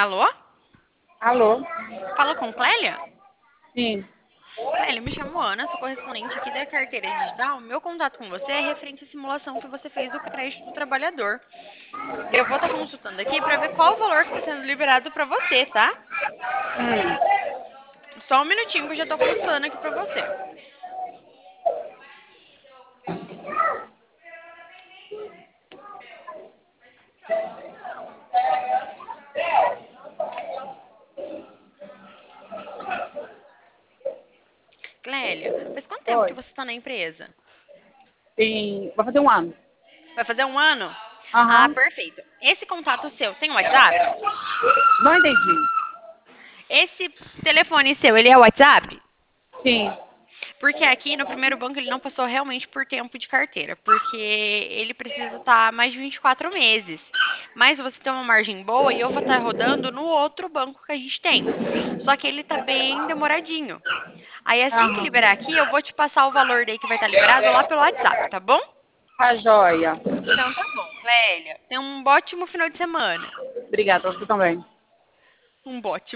Alô? Alô? Fala com Clélia? Sim. Clélia, me chamo Ana, sou correspondente aqui da carteira digital. Meu contato com você é referente à simulação que você fez do crédito do trabalhador. Eu vou estar consultando aqui para ver qual o valor que está sendo liberado para você, tá? Só um minutinho que eu já estou consultando aqui para você. Clélia, faz quanto tempo que Oi. você está na empresa? Vai fazer um ano. Vai fazer um ano? Ah, Aham. perfeito. Esse contato seu tem WhatsApp? Não entendi. Esse telefone seu, ele é WhatsApp? Sim. Porque aqui no primeiro banco ele não passou realmente por tempo de carteira, porque ele precisa estar mais de 24 meses. Mas você tem uma margem boa e eu vou estar rodando no outro banco que a gente tem. Só que ele tá bem demoradinho. Aí assim que Aham. liberar aqui, eu vou te passar o valor daí que vai estar liberado lá pelo WhatsApp, tá bom? Tá joia. Então tá bom, Clélia. Tenha um ótimo final de semana. Obrigada, você também. Um ótimo.